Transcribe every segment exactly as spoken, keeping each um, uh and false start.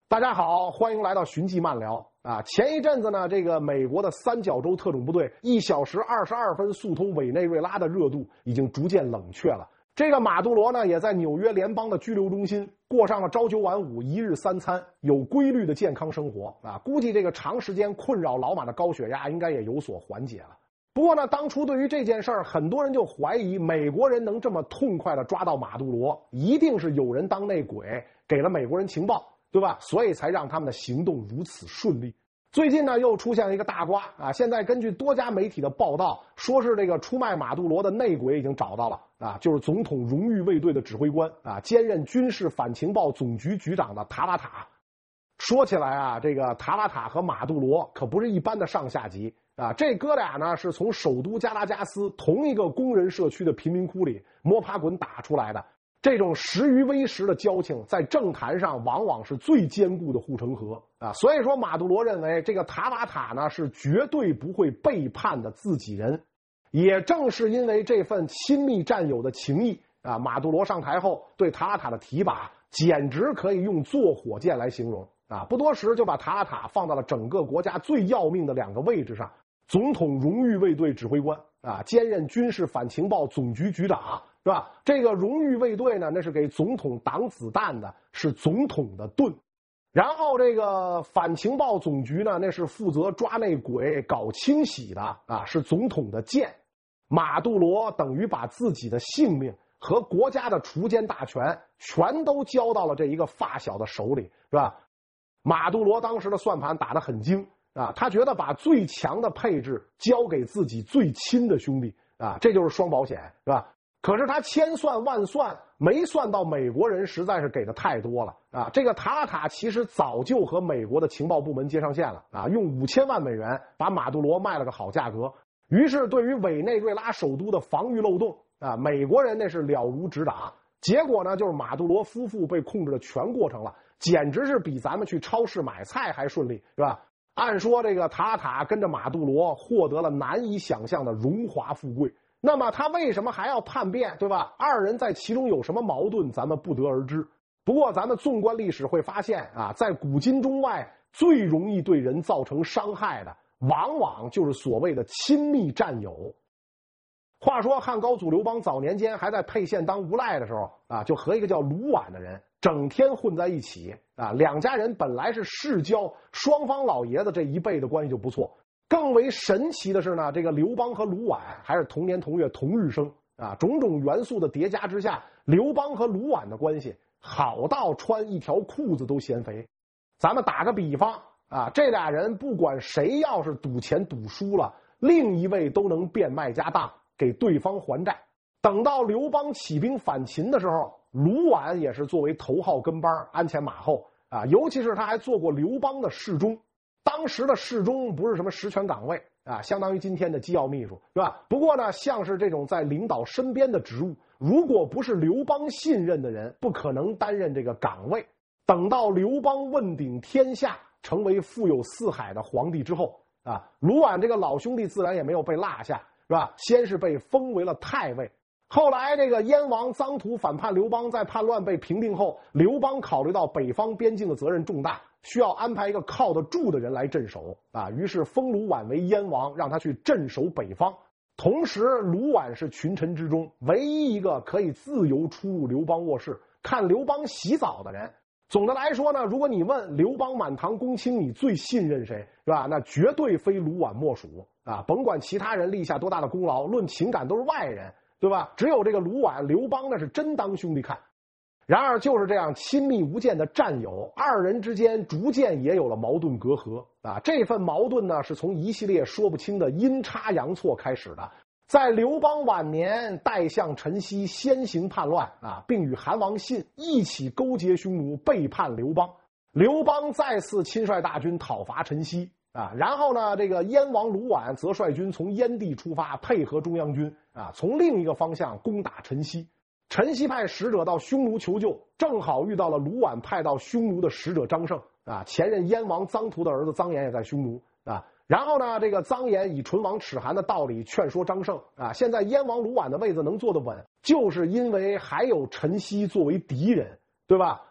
大家好，欢迎来到寻迹漫聊啊！前一阵子呢，这个美国的三角洲特种部队一小时二十二分速通委内瑞拉的热度已经逐渐冷却了。这个马杜罗呢，也在纽约联邦的拘留中心过上了朝九晚五、一日三餐、有规律的健康生活啊！估计这个长时间困扰老马的高血压应该也有所缓解了。不过呢，当初对于这件事儿，很多人就怀疑美国人能这么痛快的抓到马杜罗，一定是有人当内鬼，给了美国人情报。对吧？所以才让他们的行动如此顺利。最近呢，又出现了一个大瓜啊！现在根据多家媒体的报道，说是这个出卖马杜罗的内鬼已经找到了啊，就是总统荣誉卫队的指挥官啊，兼任军事反情报总局局长的塔瓦塔。说起来啊，这个塔瓦塔和马杜罗可不是一般的上下级啊，这哥俩呢是从首都加拉加斯同一个工人社区的贫民窟里摸爬滚打出来的。这种十余微时的交情，在政坛上往往是最坚固的护城河啊！所以说，马杜罗认为这个塔瓦塔呢是绝对不会背叛的自己人。也正是因为这份亲密战友的情谊啊，马杜罗上台后对塔瓦塔的提拔，简直可以用坐火箭来形容啊！不多时就把塔瓦塔放到了整个国家最要命的两个位置上：总统荣誉卫队指挥官啊，兼任军事反情报总局局长。是吧？这个荣誉卫队呢，那是给总统挡子弹的，是总统的盾。然后这个反情报总局呢，那是负责抓内鬼、搞清洗的啊，是总统的剑。马杜罗等于把自己的性命和国家的锄奸大权全都交到了这一个发小的手里，是吧？马杜罗当时的算盘打得很精啊，他觉得把最强的配置交给自己最亲的兄弟啊，这就是双保险，是吧？可是他千算万算没算到美国人实在是给的太多了啊！这个塔瓦塔其实早就和美国的情报部门接上线了啊，用五千万美元把马杜罗卖了个好价格。于是对于委内瑞拉首都的防御漏洞啊，美国人那是了如指掌。结果呢，就是马杜罗夫妇被控制的全过程了，简直是比咱们去超市买菜还顺利，是吧？按说这个塔瓦塔跟着马杜罗获得了难以想象的荣华富贵。那么他为什么还要叛变，对吧？二人在其中有什么矛盾，咱们不得而知。不过咱们纵观历史会发现啊，在古今中外最容易对人造成伤害的，往往就是所谓的亲密战友。话说汉高祖刘邦早年间还在沛县当无赖的时候啊，就和一个叫卢绾的人整天混在一起啊，两家人本来是世交，双方老爷子这一辈的关系就不错。更为神奇的是呢，这个刘邦和卢绾还是同年同月同日生啊，种种元素的叠加之下，刘邦和卢绾的关系好到穿一条裤子都嫌肥。咱们打个比方啊，这俩人不管谁要是赌钱赌输了，另一位都能变卖家当给对方还债。等到刘邦起兵反秦的时候，卢绾也是作为头号跟班鞍前马后啊，尤其是他还做过刘邦的侍中。当时的侍中不是什么实权岗位啊，相当于今天的机要秘书，是吧？不过呢，像是这种在领导身边的职务，如果不是刘邦信任的人，不可能担任这个岗位。等到刘邦问鼎天下，成为富有四海的皇帝之后啊，卢绾这个老兄弟自然也没有被落下，是吧？先是被封为了太尉。后来这个燕王臧荼反叛刘邦，在叛乱被平定后，刘邦考虑到北方边境的责任重大，需要安排一个靠得住的人来镇守啊，于是封卢绾为燕王，让他去镇守北方。同时卢绾是群臣之中唯一一个可以自由出入刘邦卧室看刘邦洗澡的人。总的来说呢，如果你问刘邦满堂公卿你最信任谁，是吧？那绝对非卢绾莫属啊！甭管其他人立下多大的功劳，论情感都是外人，对吧？只有这个卢绾、刘邦那是真当兄弟看。然而就是这样亲密无间的战友，二人之间逐渐也有了矛盾隔阂啊。这份矛盾呢，是从一系列说不清的阴差阳错开始的。在刘邦晚年，代相陈豨先行叛乱啊，并与韩王信一起勾结匈奴背叛刘邦。刘邦再次亲率大军讨伐陈豨啊，然后呢，这个燕王卢绾则率军从燕地出发，配合中央军啊，从另一个方向攻打陈豨。陈豨派使者到匈奴求救，正好遇到了卢绾派到匈奴的使者张胜啊，前任燕王臧荼的儿子臧衍也在匈奴啊。然后呢，这个臧衍以唇亡齿寒的道理劝说张胜啊，现在燕王卢绾的位子能坐得稳，就是因为还有陈豨作为敌人，对吧？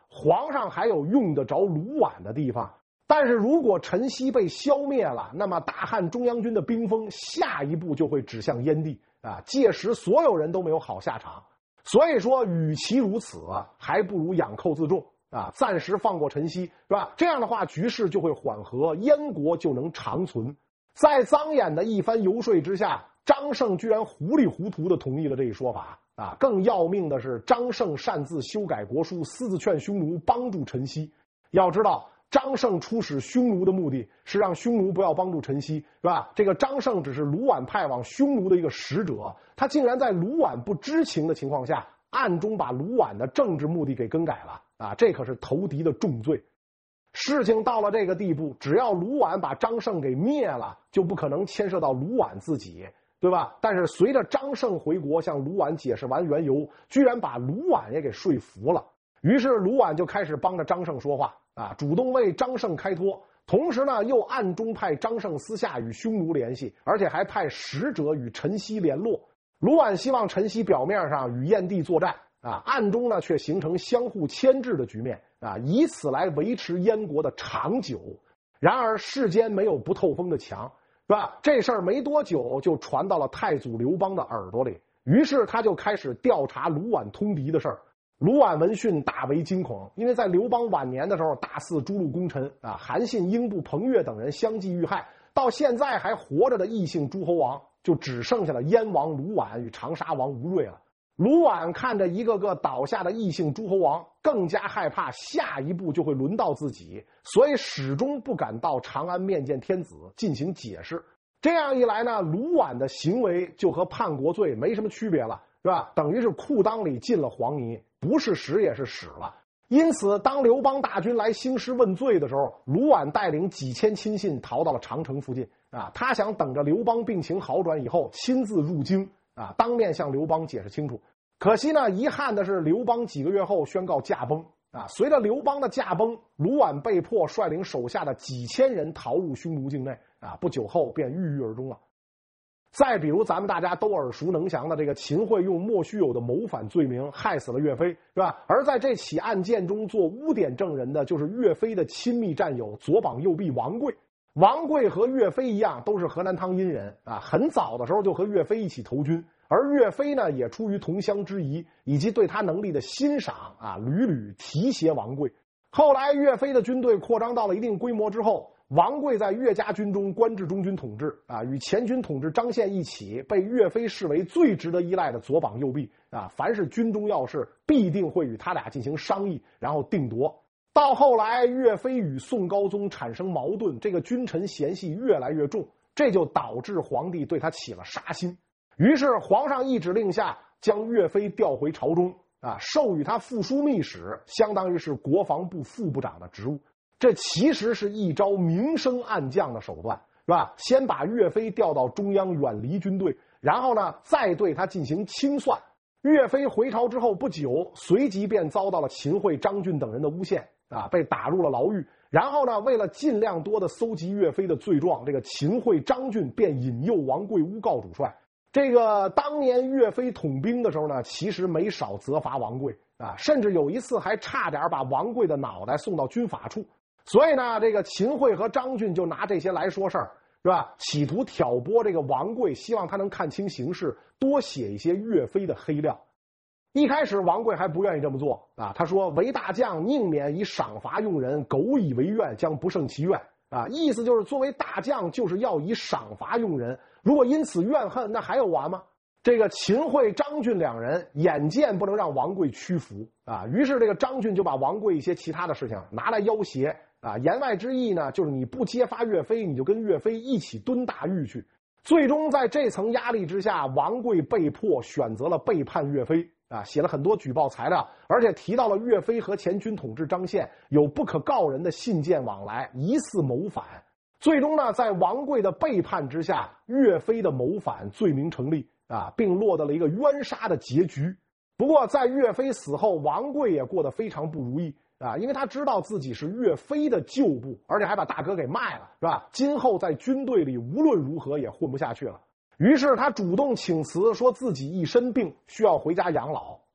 皇上还有用得着卢绾的地方。但是如果陈豨被消灭了，那么大汉中央军的兵锋下一步就会指向燕地啊，届时所有人都没有好下场。所以说，与其如此，还不如养寇自重啊，暂时放过陈豨，是吧？这样的话，局势就会缓和，燕国就能长存。在臧衍的一番游说之下，张胜居然糊里糊涂地同意了这一说法啊！更要命的是，张胜擅自修改国书，私自劝匈奴帮助陈豨。要知道，张胜出使匈奴的目的是让匈奴不要帮助陈豨，是吧？这个张胜只是卢绾派往匈奴的一个使者，他竟然在卢绾不知情的情况下，暗中把卢绾的政治目的给更改了啊！这可是投敌的重罪。事情到了这个地步，只要卢绾把张胜给灭了，就不可能牵涉到卢绾自己，对吧？但是随着张胜回国向卢绾解释完缘由，居然把卢绾也给说服了。于是卢绾就开始帮着张胜说话啊，主动为张胜开脱，同时呢又暗中派张胜私下与匈奴联系，而且还派使者与陈豨联络。卢绾希望陈豨表面上与燕地作战啊，暗中呢却形成相互牵制的局面啊，以此来维持燕国的长久。然而世间没有不透风的墙，是吧？这事儿没多久就传到了太祖刘邦的耳朵里，于是他就开始调查卢绾通敌的事儿。卢绾闻讯大为惊恐，因为在刘邦晚年的时候大肆诛戮功臣啊，韩信、英布、彭越等人相继遇害，到现在还活着的异姓诸侯王就只剩下了燕王卢绾与长沙王吴芮了。卢绾看着一个个倒下的异姓诸侯王，更加害怕下一步就会轮到自己，所以始终不敢到长安面见天子进行解释。这样一来呢，卢绾的行为就和叛国罪没什么区别了，是吧？等于是裤裆里进了黄泥，不是屎也是屎了。因此当刘邦大军来兴师问罪的时候，卢绾带领几千亲信逃到了长城附近啊，他想等着刘邦病情好转以后亲自入京啊，当面向刘邦解释清楚。可惜呢，遗憾的是刘邦几个月后宣告驾崩啊。随着刘邦的驾崩，卢绾被迫率领手下的几千人逃入匈奴境内啊，不久后便郁郁而终了。再比如咱们大家都耳熟能详的这个秦桧用莫须有的谋反罪名害死了岳飞，是吧？而在这起案件中做污点证人的就是岳飞的亲密战友左膀右臂王贵。王贵和岳飞一样都是河南汤阴人啊，很早的时候就和岳飞一起投军，而岳飞呢也出于同乡之谊以及对他能力的欣赏啊，屡屡提携王贵。后来岳飞的军队扩张到了一定规模之后，王贵在岳家军中官至中军统制啊，与前军统制张宪一起被岳飞视为最值得依赖的左膀右臂啊，凡是军中要事必定会与他俩进行商议，然后定夺。到后来岳飞与宋高宗产生矛盾，这个君臣嫌隙越来越重，这就导致皇帝对他起了杀心。于是皇上一指令下，将岳飞调回朝中啊，授予他副枢密使，相当于是国防部副部长的职务。这其实是一招明升暗降的手段，是吧？先把岳飞调到中央，远离军队，然后呢再对他进行清算。岳飞回朝之后不久，随即便遭到了秦桧、张俊等人的诬陷啊，被打入了牢狱。然后呢，为了尽量多的搜集岳飞的罪状，这个秦桧、张俊便引诱王贵诬告主帅。这个当年岳飞统兵的时候呢，其实没少责罚王贵啊，甚至有一次还差点把王贵的脑袋送到军法处。所以呢，这个秦桧和张俊就拿这些来说事儿，是吧？企图挑拨这个王贵，希望他能看清形势，多写一些岳飞的黑料。一开始王贵还不愿意这么做啊，他说为大将宁免以赏罚用人，苟以为怨，将不胜其愿啊。意思就是作为大将就是要以赏罚用人，如果因此怨恨，那还有完吗？这个秦桧、张俊两人眼见不能让王贵屈服啊，于是这个张俊就把王贵一些其他的事情拿来要挟啊，言外之意呢，就是你不揭发岳飞，你就跟岳飞一起蹲大狱去。最终在这层压力之下，王贵被迫选择了背叛岳飞啊，写了很多举报材料，而且提到了岳飞和前军统制张宪有不可告人的信件往来，疑似谋反。最终呢，在王贵的背叛之下，岳飞的谋反罪名成立啊，并落得了一个冤杀的结局。不过在岳飞死后，王贵也过得非常不如意啊，因为他知道自己是岳飞的旧部，而且还把大哥给卖了，是吧？今后在军队里无论如何也混不下去了。于是他主动请辞，说自己一身病需要回家养老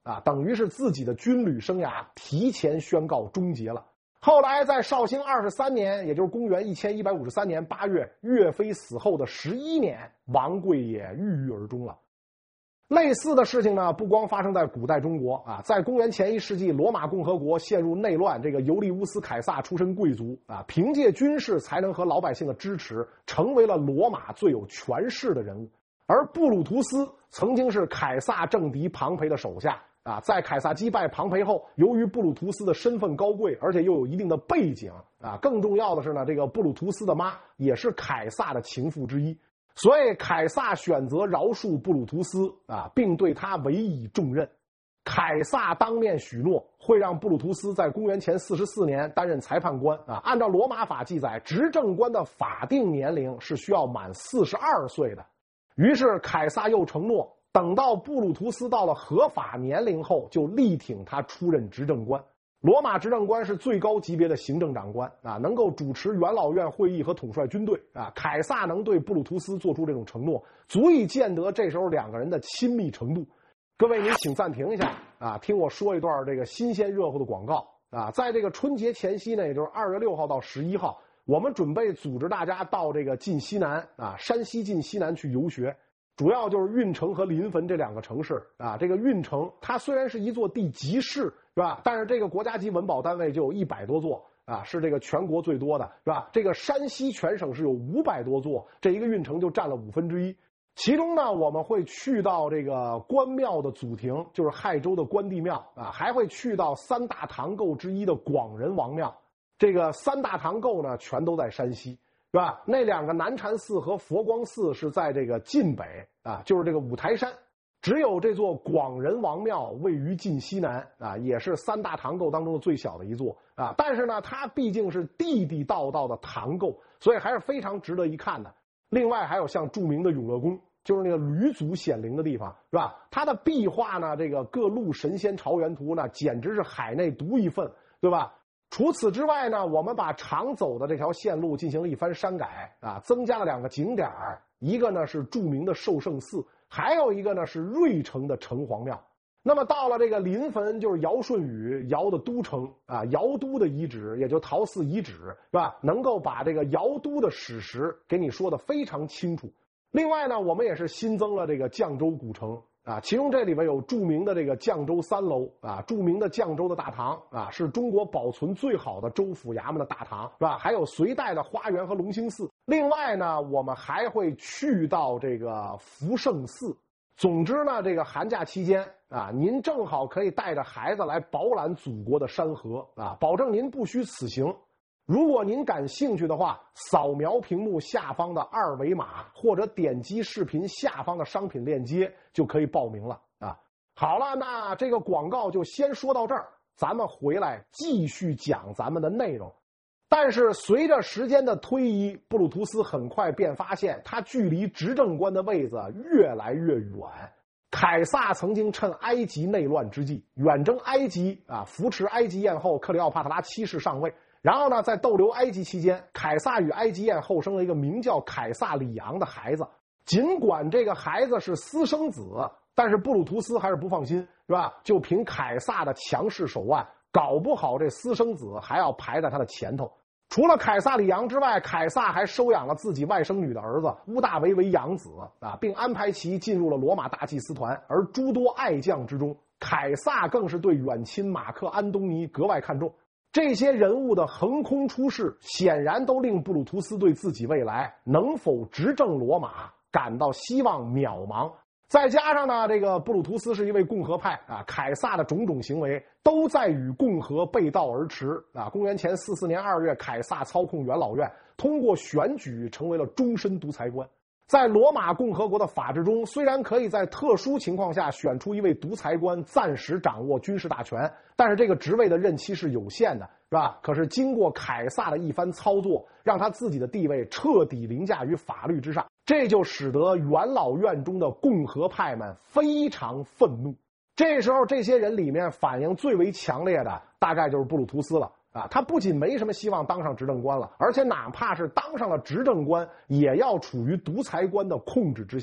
啊，等于是自己的军旅生涯提前宣告终结了。后来在绍兴二十三年，也就是公元一千一百五十三年八月，岳飞死后的十一年，王贵也郁郁而终了。类似的事情呢，不光发生在古代中国啊，在公元前一世纪，罗马共和国陷入内乱，这个尤利乌斯·凯撒出身贵族啊，凭借军事才能和老百姓的支持，成为了罗马最有权势的人物。而布鲁图斯曾经是凯撒政敌庞培的手下啊，在凯撒击败庞培后，由于布鲁图斯的身份高贵，而且又有一定的背景啊，更重要的是呢，这个布鲁图斯的妈也是凯撒的情妇之一，所以凯撒选择饶恕布鲁图斯啊，并对他委以重任。凯撒当面许诺会让布鲁图斯在公元前四十四年担任裁判官啊。按照罗马法记载，执政官的法定年龄是需要满四十二岁的。于是凯撒又承诺，等到布鲁图斯到了合法年龄后，就力挺他出任执政官。罗马执政官是最高级别的行政长官啊，能够主持元老院会议和统帅军队啊。凯撒能对布鲁图斯做出这种承诺，足以见得这时候两个人的亲密程度。各位，您请暂停一下啊，听我说一段这个新鲜热乎的广告啊。在这个春节前夕呢，也就是二月六号到十一号，我们准备组织大家到这个晋西南啊，山西晋西南去游学。主要就是运城和临汾这两个城市啊。这个运城它虽然是一座地级市，是吧？但是这个国家级文保单位就有一百多座啊，是这个全国最多的，是吧？这个山西全省是有五百多座，这一个运城就占了五分之一。其中呢，我们会去到这个关庙的祖庭，就是亥州的关帝庙啊，还会去到三大唐构之一的广仁王庙。这个三大唐构呢，全都在山西，是吧？那两个南禅寺和佛光寺是在这个晋北啊，就是这个五台山。只有这座广仁王庙位于晋西南啊，也是三大唐构当中的最小的一座啊。但是呢，它毕竟是地地道道的唐构，所以还是非常值得一看的。另外还有像著名的永乐宫，就是那个吕祖显灵的地方，是吧？它的壁画呢，这个各路神仙朝元图呢，简直是海内独一份，对吧？除此之外呢，我们把常走的这条线路进行了一番删改啊，增加了两个景点，一个呢是著名的寿圣寺，还有一个呢是芮城的城隍庙。那么到了这个临汾，就是尧舜禹尧的都城啊，尧都的遗址，也就陶寺遗址，是吧？能够把这个尧都的史实给你说的非常清楚。另外呢，我们也是新增了这个绛州古城啊，其中这里边有著名的这个绛州三楼啊，著名的绛州的大堂啊，是中国保存最好的州府衙门的大堂，是吧？还有隋代的花园和隆兴寺。另外呢，我们还会去到这个福圣寺。总之呢，这个寒假期间啊，您正好可以带着孩子来饱览祖国的山河啊，保证您不虚此行。如果您感兴趣的话，扫描屏幕下方的二维码，或者点击视频下方的商品链接，就可以报名了啊。好了，那这个广告就先说到这儿，咱们回来继续讲咱们的内容。但是随着时间的推移，布鲁图斯很快便发现他距离执政官的位子越来越远。凯撒曾经趁埃及内乱之际远征埃及啊，扶持埃及艳后克里奥帕特拉七世上位。然后呢，在逗留埃及期间，凯撒与埃及艳后生了一个名叫凯撒里昂的孩子。尽管这个孩子是私生子，但是布鲁图斯还是不放心，是吧？就凭凯撒的强势手腕，搞不好这私生子还要排在他的前头。除了凯撒里昂之外，凯撒还收养了自己外甥女的儿子乌大维为养子啊，并安排其进入了罗马大祭司团。而诸多爱将之中，凯撒更是对远亲马克安东尼格外看重。这些人物的横空出世，显然都令布鲁图斯对自己未来能否执政罗马感到希望渺茫。再加上呢，这个布鲁图斯是一位共和派啊，凯撒的种种行为都在与共和背道而驰啊。公元前四四年二月，凯撒操控元老院，通过选举成为了终身独裁官。在罗马共和国的法制中，虽然可以在特殊情况下选出一位独裁官暂时掌握军事大权，但是这个职位的任期是有限的，是吧？可是经过凯撒的一番操作，让他自己的地位彻底凌驾于法律之上，这就使得元老院中的共和派们非常愤怒。这时候这些人里面反应最为强烈的大概就是布鲁图斯了啊，他不仅没什么希望当上执政官了，而且哪怕是当上了执政官，也要处于独裁官的控制之下。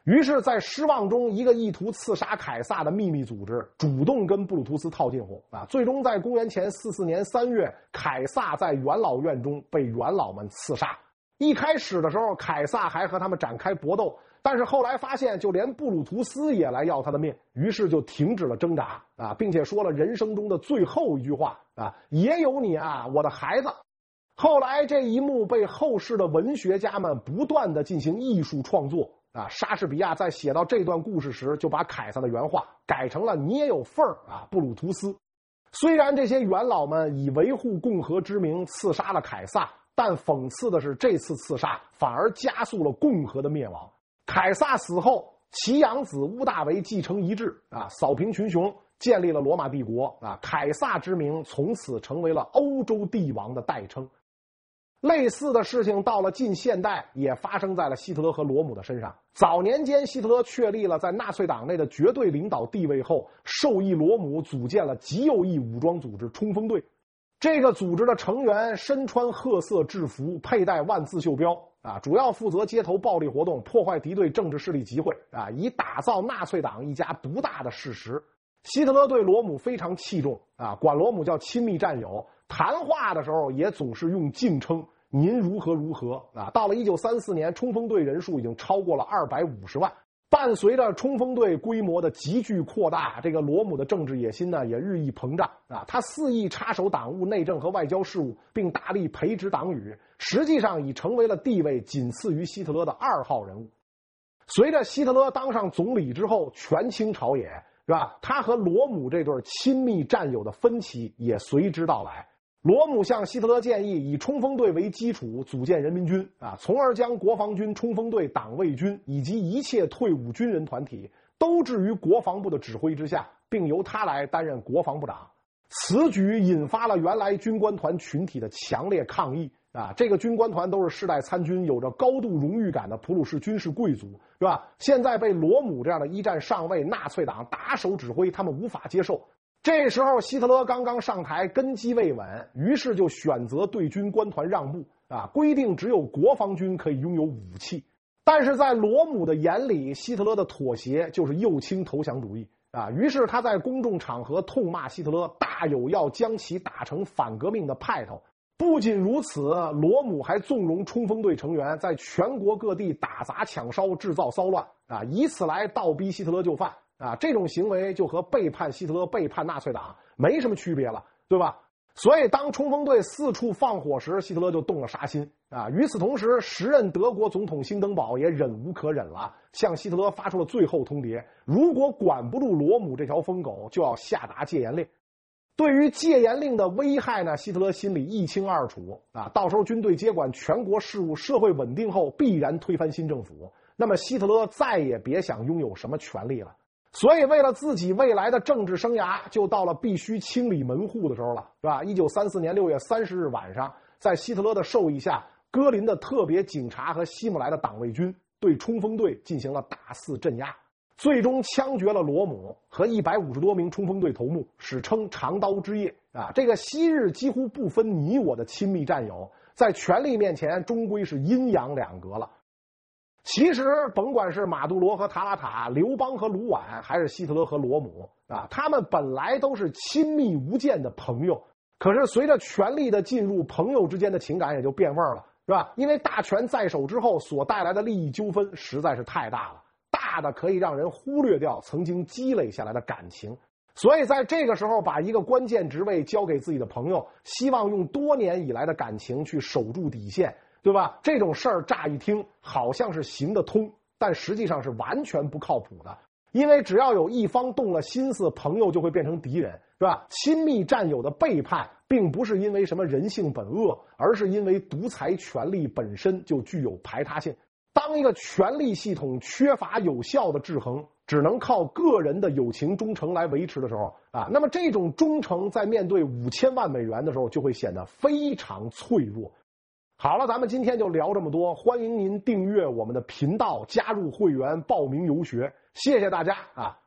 于是，在失望中，一个意图刺杀凯撒的秘密组织主动跟布鲁图斯套近乎啊！最终在公元前四四年三月，凯撒在元老院中被元老们刺杀。一开始的时候，凯撒还和他们展开搏斗，但是后来发现，就连布鲁图斯也来要他的命，于是就停止了挣扎啊，并且说了人生中的最后一句话啊：“也有你啊，我的孩子。”后来这一幕被后世的文学家们不断的进行艺术创作。啊，莎士比亚在写到这段故事时，就把凯撒的原话改成了“你也有份儿啊，布鲁图斯”。虽然这些元老们以维护共和之名刺杀了凯撒，但讽刺的是，这次刺杀反而加速了共和的灭亡。凯撒死后，其养子屋大维继承遗志啊，扫平群雄，建立了罗马帝国啊。凯撒之名从此成为了欧洲帝王的代称。类似的事情到了近现代也发生在了希特勒和罗姆的身上。早年间，希特勒确立了在纳粹党内的绝对领导地位后，授意罗姆组建了极右翼武装组织冲锋队。这个组织的成员身穿褐色制服，佩戴万字袖标啊，主要负责街头暴力活动，破坏敌对政治势力集会啊，以打造纳粹党一家独大的事实。希特勒对罗姆非常器重啊，管罗姆叫亲密战友，谈话的时候也总是用敬称。您如何如何啊？到了一九三四年，冲锋队人数已经超过了二百五十万。伴随着冲锋队规模的急剧扩大，这个罗姆的政治野心呢也日益膨胀啊。他肆意插手党务、内政和外交事务，并大力培植党羽，实际上已成为了地位仅次于希特勒的二号人物。随着希特勒当上总理之后，权倾朝野，是吧？他和罗姆这对亲密战友的分歧也随之到来。罗姆向希特勒建议以冲锋队为基础组建人民军啊，从而将国防军、冲锋队、党卫军以及一切退伍军人团体都置于国防部的指挥之下，并由他来担任国防部长。此举引发了原来军官团群体的强烈抗议啊！这个军官团都是世代参军、有着高度荣誉感的普鲁士军事贵族，是吧？现在被罗姆这样的一战上尉、纳粹党打手指挥，他们无法接受。这时候希特勒刚刚上台，根基未稳，于是就选择对军官团让步啊，规定只有国防军可以拥有武器。但是在罗姆的眼里，希特勒的妥协就是右倾投降主义啊，于是他在公众场合痛骂希特勒，大有要将其打成反革命的派头。不仅如此，罗姆还纵容冲锋队成员在全国各地打砸抢烧，制造骚乱啊，以此来倒逼希特勒就范。啊，这种行为就和背叛希特勒、背叛纳粹党没什么区别了，对吧？所以当冲锋队四处放火时，希特勒就动了杀心啊。与此同时，时任德国总统兴登堡也忍无可忍了，向希特勒发出了最后通牒：如果管不住罗姆这条疯狗，就要下达戒严令。对于戒严令的危害呢，希特勒心里一清二楚啊。到时候军队接管全国事务，社会稳定后必然推翻新政府，那么希特勒再也别想拥有什么权利了。所以为了自己未来的政治生涯，就到了必须清理门户的时候了，是吧？一九三四年六月三十日晚上，在希特勒的授意下，戈林的特别警察和希姆莱的党卫军对冲锋队进行了大肆镇压，最终枪决了罗姆和一百五十多名冲锋队头目，史称长刀之夜啊！这个昔日几乎不分你我的亲密战友，在权力面前终归是阴阳两隔了。其实甭管是马杜罗和塔拉塔、刘邦和卢绾，还是希特勒和罗姆啊，他们本来都是亲密无间的朋友，可是随着权力的进入，朋友之间的情感也就变味了，是吧？因为大权在手之后所带来的利益纠纷实在是太大了，大的可以让人忽略掉曾经积累下来的感情。所以在这个时候把一个关键职位交给自己的朋友，希望用多年以来的感情去守住底线，对吧？这种事儿乍一听好像是行得通，但实际上是完全不靠谱的。因为只要有一方动了心思，朋友就会变成敌人，是吧？亲密战友的背叛并不是因为什么人性本恶，而是因为独裁权力本身就具有排他性。当一个权力系统缺乏有效的制衡，只能靠个人的友情忠诚来维持的时候啊，那么这种忠诚在面对五千万美元的时候就会显得非常脆弱。好了，咱们今天就聊这么多，欢迎您订阅我们的频道，加入会员，报名游学，谢谢大家啊！